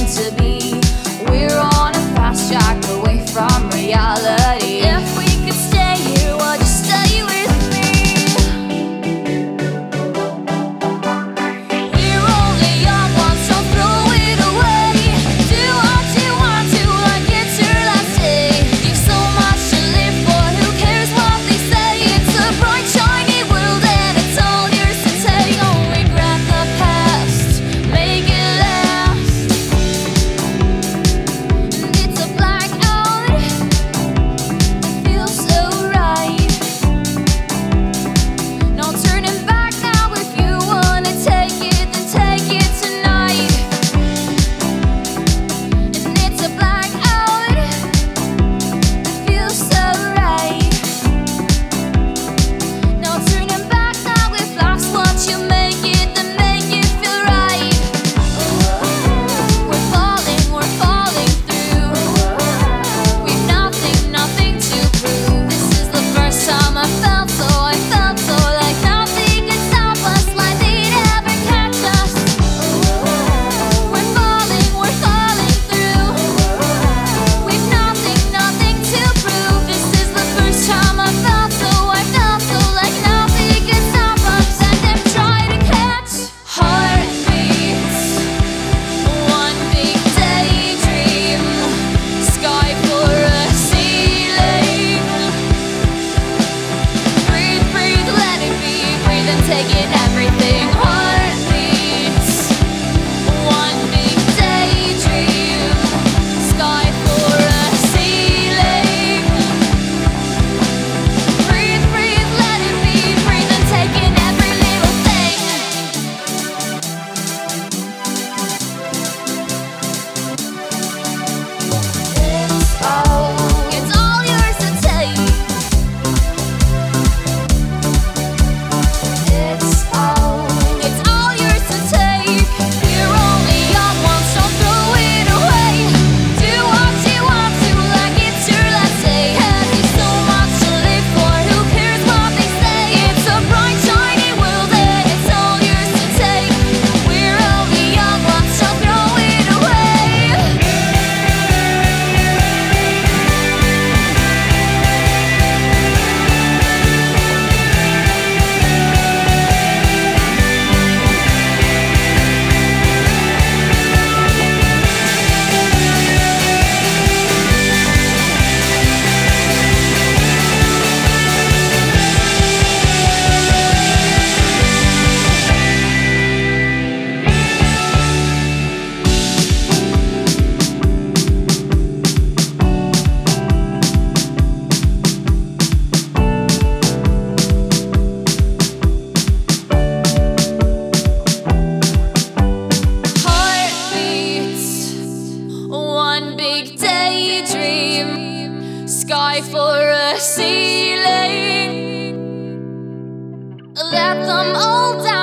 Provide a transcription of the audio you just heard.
meant to be. We're on a fast track away from reality. If we could stay here, would you stay with me? You're only young once, so throw it away. Do what you want to, like it's your last day. You've so much to live for, who cares what they say? It's a bright, shiny world and it's all yours to take. Don't regret the past, make it last. And it's a blackout, it feels so right. No turning back now. If you wanna take it, then take it tonight. And it's a blackout, it feels so right. No turning back now. If life's what you make it, then make it feel right. We're falling through. We've nothing to prove. This is the first time I felt so like nothing could stop us, like they'd ever catch us. We're falling through. We've nothing to prove. This is the first time I felt so like nothing could stop us. And them try to catch heartbeats. One big daydream, sky for a ceiling. Breathe, let it be. Breathe and take in everything. Heartbeats. One big daydream, sky for a ceiling. Breathe, let it be. Breathe and take in every little thing. It's all yours to take. It's all yours to take. You're only young once, so throw it away. Do what you want to, like it's your last day. Have you so much to live for? Who cares what they say? It's a bright, shiny world and it's all yours to take. We're only young once, so throw it away. Heartbeats, one big daydream, sky for a ceiling. Let them all down.